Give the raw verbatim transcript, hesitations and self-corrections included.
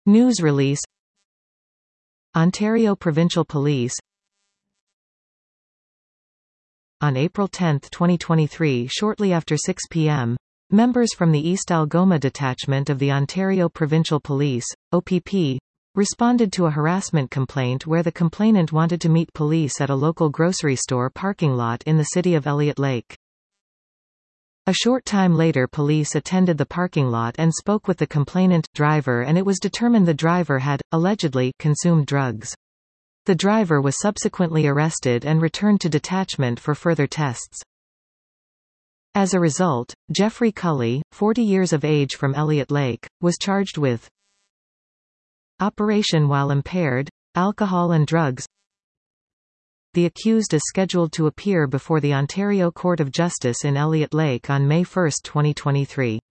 News release. Ontario Provincial Police. On April tenth twenty twenty-three, shortly after six p m, members from the East Algoma Detachment of the Ontario Provincial Police, O P P, responded to a harassment complaint where the complainant wanted to meet police at a local grocery store parking lot in the city of Elliott Lake. A short time later, police attended the parking lot and spoke with the complainant driver, and it was determined the driver had, allegedly, consumed drugs. The driver was subsequently arrested and returned to detachment for further tests. As a result, Jeffrey Cully, forty years of age from Elliott Lake, was charged with operation while impaired, alcohol and drugs. The accused is scheduled to appear before the Ontario Court of Justice in Elliott Lake on May first twenty twenty-three.